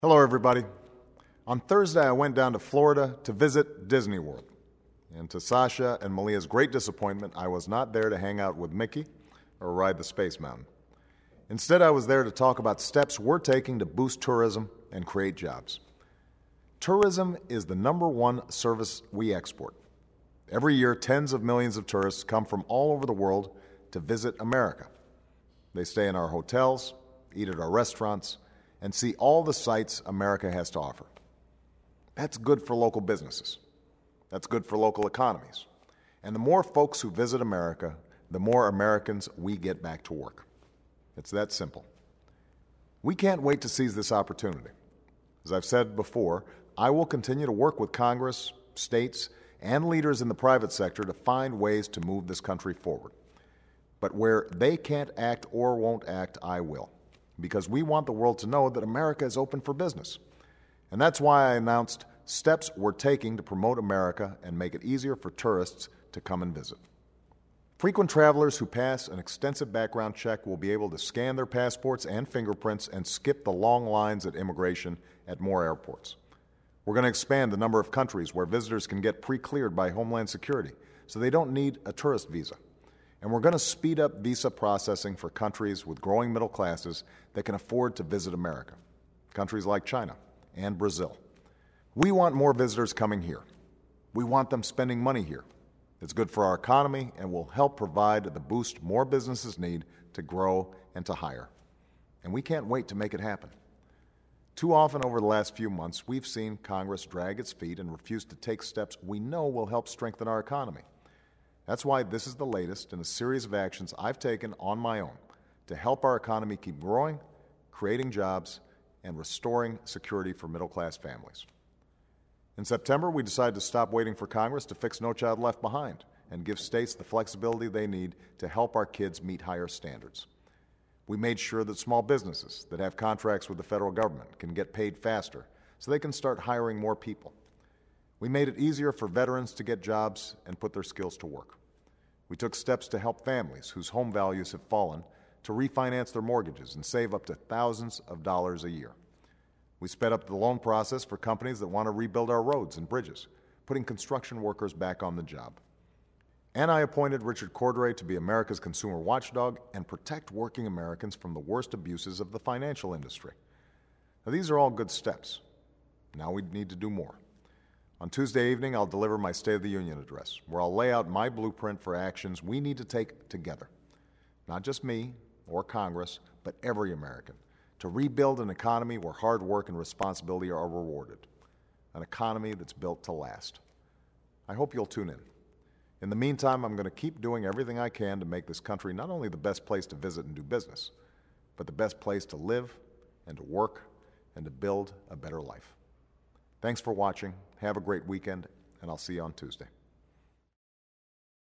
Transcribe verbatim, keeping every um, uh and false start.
Hello, everybody. On Thursday, I went down to Florida to visit Disney World. And to Sasha and Malia's great disappointment, I was not there to hang out with Mickey or ride the Space Mountain. Instead, I was there to talk about steps we're taking to boost tourism and create jobs. Tourism is the number one service we export. Every year, tens of millions of tourists come from all over the world to visit America. They stay in our hotels, eat at our restaurants, and see all the sights America has to offer. That's good for local businesses. That's good for local economies. And the more folks who visit America, the more Americans we get back to work. It's that simple. We can't wait to seize this opportunity. As I've said before, I will continue to work with Congress, states, and leaders in the private sector to find ways to move this country forward. But where they can't act or won't act, I will. Because we want the world to know that America is open for business. And that's why I announced steps we're taking to promote America and make it easier for tourists to come and visit. Frequent travelers who pass an extensive background check will be able to scan their passports and fingerprints and skip the long lines at immigration at more airports. We're going to expand the number of countries where visitors can get pre-cleared by Homeland Security so they don't need a tourist visa. And we're going to speed up visa processing for countries with growing middle classes that can afford to visit America, countries like China and Brazil. We want more visitors coming here. We want them spending money here. It's good for our economy and will help provide the boost more businesses need to grow and to hire. And we can't wait to make it happen. Too often over the last few months, we've seen Congress drag its feet and refuse to take steps we know will help strengthen our economy. That's why this is the latest in a series of actions I've taken on my own to help our economy keep growing, creating jobs, and restoring security for middle-class families. In September, we decided to stop waiting for Congress to fix No Child Left Behind and give states the flexibility they need to help our kids meet higher standards. We made sure that small businesses that have contracts with the federal government can get paid faster so they can start hiring more people. We made it easier for veterans to get jobs and put their skills to work. We took steps to help families whose home values have fallen to refinance their mortgages and save up to thousands of dollars a year. We sped up the loan process for companies that want to rebuild our roads and bridges, putting construction workers back on the job. And I appointed Richard Cordray to be America's consumer watchdog and protect working Americans from the worst abuses of the financial industry. Now, these are all good steps. Now we need to do more. On Tuesday evening, I'll deliver my State of the Union address, where I'll lay out my blueprint for actions we need to take together. Not just me or Congress, but every American, to rebuild an economy where hard work and responsibility are rewarded, an economy that's built to last. I hope you'll tune in. In the meantime, I'm going to keep doing everything I can to make this country not only the best place to visit and do business, but the best place to live and to work and to build a better life. Thanks for watching. Have a great weekend, and I'll see you on Tuesday.